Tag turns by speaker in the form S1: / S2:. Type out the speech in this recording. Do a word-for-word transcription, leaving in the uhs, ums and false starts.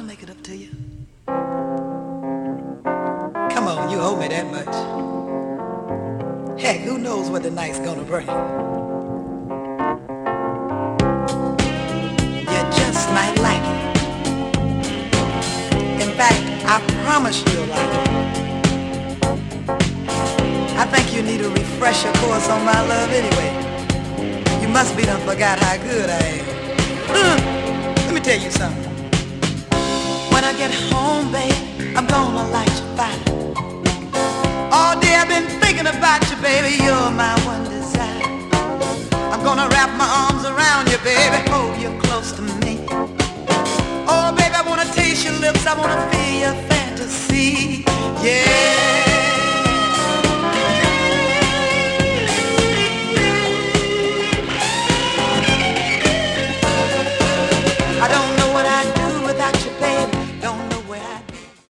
S1: make it up to you. Come on, you owe me that much. Heck, who knows what the night's gonna bring? You just might like it. In fact, I promise you'll like it. I think you need a refresher course on my love anyway. You must be done forgot how good I am. Uh, let me tell you something. When I get home, babe, I'm gonna light your fire. All day I've been thinking about you, baby, you're my one desire. I'm gonna wrap my arms around you, baby, hold you close to me. Oh, baby, I wanna taste your lips, I wanna feel your fantasy, yeah.